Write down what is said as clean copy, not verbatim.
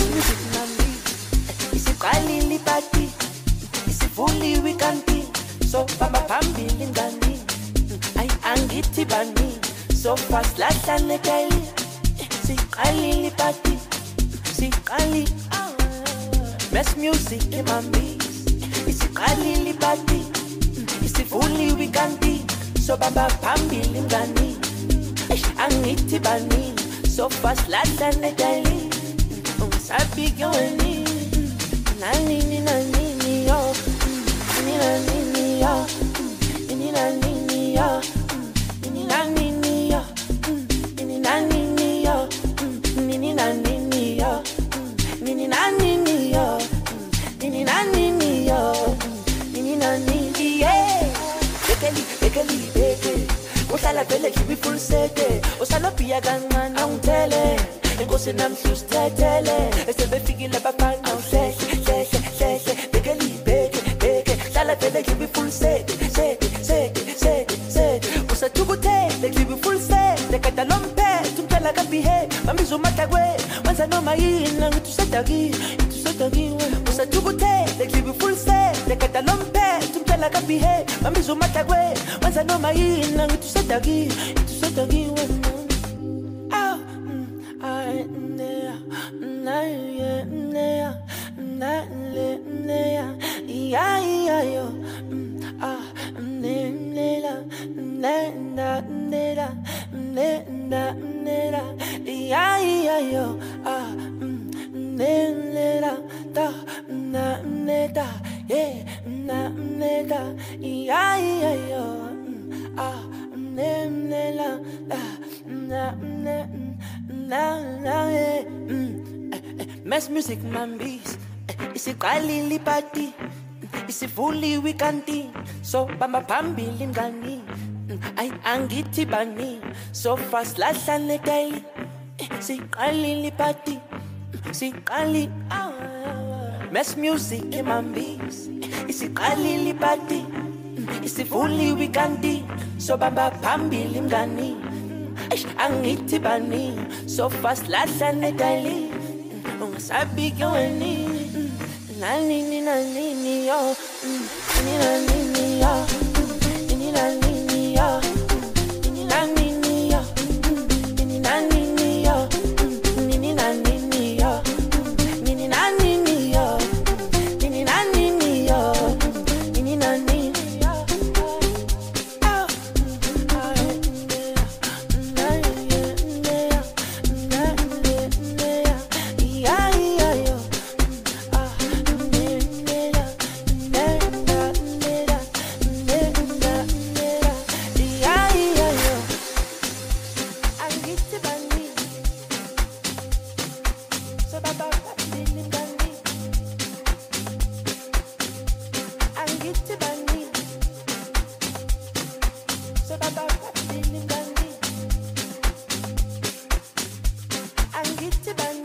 Mass music mami, isiqalile ipati, isivuliwe ikanti, so bamba phambili ngani, ay angithi bani, so fast lahlane daily, siqalile ipati, siqali, mass music mami, isiqalile ipati, isivuliwe ikanti, so bamba phambili ngani, angithi bani, so fast lahlane daily. Sabi gawani, nani nani yo, nani nani yo, nani nani yo, nani nani yo, nani nani yo, nani nani yo, nani nani yo, nani nani yo, nani nani yeah. Bekeli, uhlala vele kibi full sete, usala pia kancane awungithele. Inkosi namhlustethele esebefikile abafana uhlele beke hlala vele klibi full set usathukuthele klibi full set kata lomphethe umphela kabihe bambiza umahlakwe wenza noma yini ngithi usadakiwe usathukuthele klibi full set kata lomphethe umphela kabihe bambiza umahlakwe wenza noma yini ngithi usadakiwe Mass music mambis, isiqalile ipati, isivuliwe ikanti, so bamba phambili ngani, ay angithi bani, so fast lahlane daily, siqalile ipati, siqali, mass music mambis, isiqalile ipati, isivuliwe ikanti, so bamba phambili ngani, angithi bani, so fast lahlane daily. Sabi gawani, nani yo, nani yo, nani yo, nani yo, nani yo, nani yo, Get to